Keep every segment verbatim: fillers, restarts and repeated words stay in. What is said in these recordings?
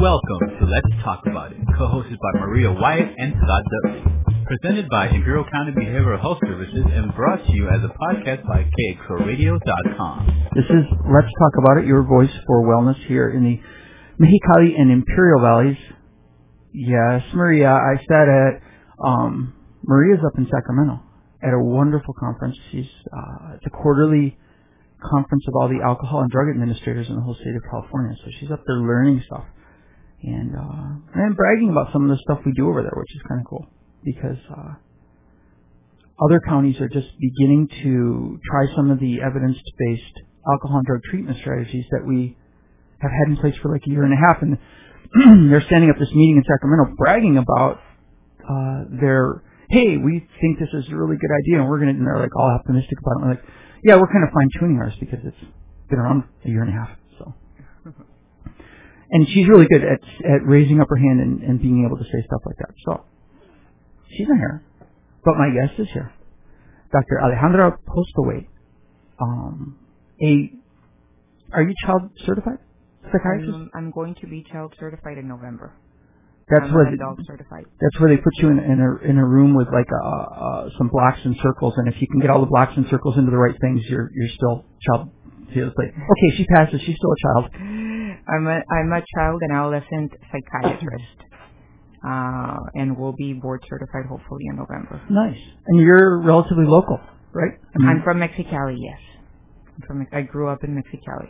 Welcome to Let's Talk About It, co-hosted by Maria Wyatt and Scott Dudley. Presented by Imperial County Behavioral Health Services and brought to you as a podcast by K X O radio dot com. This is Let's Talk About It, your voice for wellness here in the Mexicali and Imperial Valleys. Yes, Maria, I said it. Um, Maria's up in Sacramento at a wonderful conference. She's uh, it's a quarterly conference of all the alcohol and drug administrators in the whole state of California. So she's up there learning stuff and uh, and bragging about some of the stuff we do over there, which is kind of cool because uh, other counties are just beginning to try some of the evidence-based alcohol and drug treatment strategies that we have had in place for like a year and a half. And they're standing up this meeting in Sacramento bragging about uh, their, hey, we think this is a really good idea, and we're going to, and they're like all optimistic about it. And we're like, yeah, we're kind of fine-tuning ours because it's been around a year and a half. So, and she's really good at at raising up her hand and, and being able to say stuff like that. So, she's not here, but my guest is here, Doctor Alejandra Postlewaite. Um, a, are you child certified psychiatrist? I'm, I'm going to be child certified in November. That's I'm where adult certified. That's where they put you in, in a in a room with like uh, uh, some blocks and circles, and if you can get all the blocks and circles into the right things, you're you're still child. Okay, she passes. She's still a child. I'm a I'm a child and adolescent psychiatrist, uh, and will be board certified hopefully in November. Nice. And you're relatively local, right? I mean, I'm from Mexicali. Yes, I'm from. I grew up in Mexicali.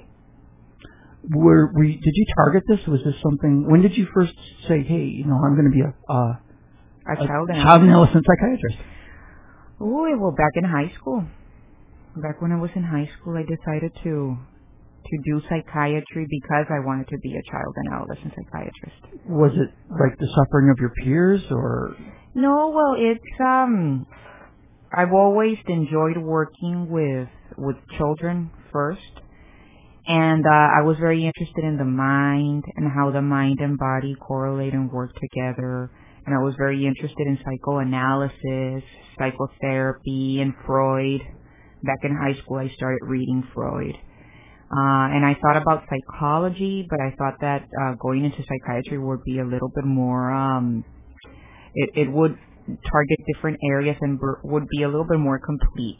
Were we? Did you target this? Was this something? When did you first say, "Hey, you know, I'm going to be a uh, a, a child and child and adolescent psychiatrist"? Oh, well, back in high school, back when I was in high school, I decided to to do psychiatry because I wanted to be a child and adolescent psychiatrist. Was it like the suffering of your peers, or? No, well, it's um, I've always enjoyed working with with children first. And uh, I was very interested in the mind and how the mind and body correlate and work together. And I was very interested in psychoanalysis, psychotherapy, and Freud. Back in high school, I started reading Freud. Uh, and I thought about psychology, but I thought that uh, going into psychiatry would be a little bit more, um, it, it would target different areas and b- would be a little bit more complete.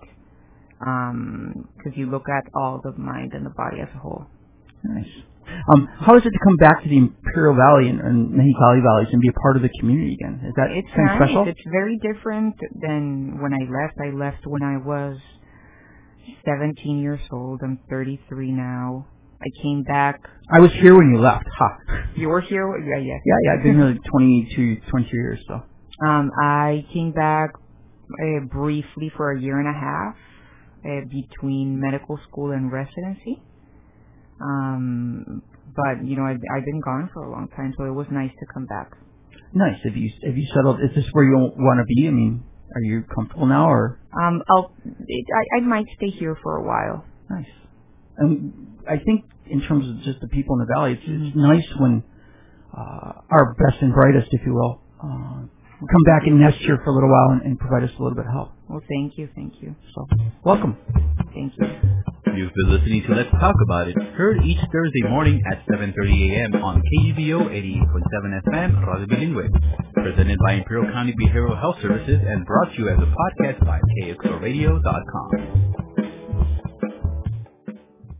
Um, because you look at all the mind and the body as a whole. Nice. Um, how is it to come back to the Imperial Valley and, and Mexicali Valleys and be a part of the community again? Is that it's something nice. special? It's very different than when I left. I left when I was seventeen years old. I'm thirty-three now. I came back. I was here when you left. Ha. You were here? Yeah, yeah. Yeah, yeah. I've been here like twenty-two, twenty-two years. So. Um, I came back uh, briefly for a year and a half. Uh, between medical school and residency. Um, but, you know, I've, I've been gone for a long time, so it was nice to come back. Nice. Have you have you settled? Is this where you want to be? I mean, are you comfortable now, or? Um, I'll, it, I, I might stay here for a while. Nice. And I think in terms of just the people in the valley, it's, it's nice when uh, our best and brightest, if you will, uh, come back and nest here for a little while and, and provide us a little bit of help. Well, thank you, thank you. So, welcome. Thank you. You've been listening to Let's Talk About It, heard each Thursday morning at seven thirty a.m. on K G B O eighty-eight point seven F M, Radio Bilingüe. Presented by Imperial County Behavioral Health Services and brought to you as a podcast by K X O radio dot com.